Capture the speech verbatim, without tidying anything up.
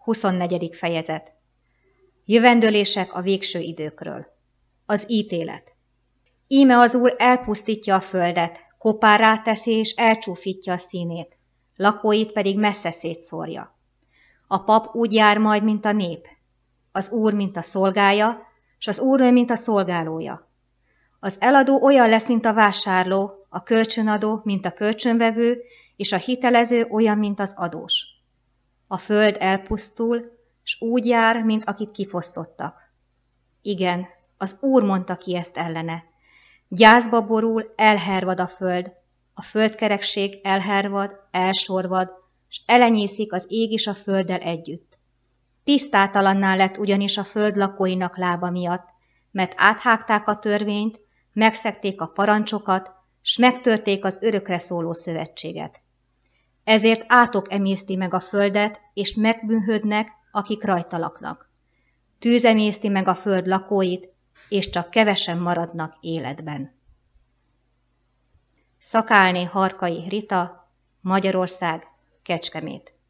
huszonnegyedik fejezet. Jövendőlések a végső időkről. Az ítélet. Íme az Úr elpusztítja a földet, kopárrá teszi és elcsúfítja a színét, lakóit pedig messze szétszórja. A pap úgy jár majd, mint a nép, az Úr, mint a szolgája, s az úrnő, mint a szolgálója. Az eladó olyan lesz, mint a vásárló, a kölcsönadó, mint a kölcsönvevő, és a hitelező olyan, mint az adós. A föld elpusztul, s úgy jár, mint akit kifosztottak. Igen, az Úr mondta ki ezt ellene. Gyászba borul, elhervad a föld, a földkerekség elhervad, elsorvad, s elenyészik az ég is a földdel együtt. Tisztátalanná lett ugyanis a föld lakóinak lába miatt, mert áthágták a törvényt, megszegték a parancsokat, s megtörték az örökre szóló szövetséget. Ezért átok emészti meg a földet, és megbűnhödnek, akik rajta laknak. Tűz emészti meg a föld lakóit, és csak kevesen maradnak életben. Szakálné Harkai Rita, Magyarország, Kecskemét.